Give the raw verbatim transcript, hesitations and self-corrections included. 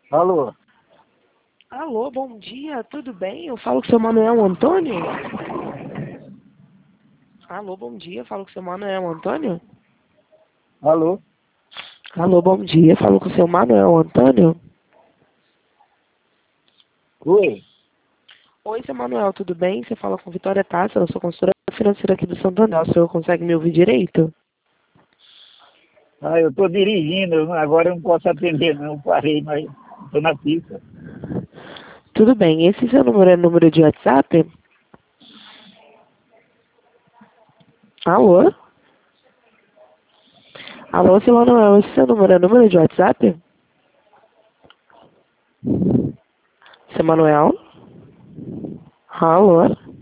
Alô? Alô, bom dia, tudo bem? Eu falo com o seu Manuel Antônio? Alô, bom dia, eu falo com o seu Manuel Antônio? Alô? Alô, bom dia, eu falo com o seu Manuel Antônio? Oi? Oi, seu Manuel, tudo bem? Você fala com Vitória Tássila, eu sou consultora financeira aqui do Santander. O senhor consegue me ouvir direito? Ah, eu estou dirigindo, eu não- agora eu não posso atender não, parei, mas estou na pista. Tudo bem, esse seu número é número de WhatsApp? Alô? Alô, seu Manuel, esse seu número é número de WhatsApp? Seu Manuel? Alô?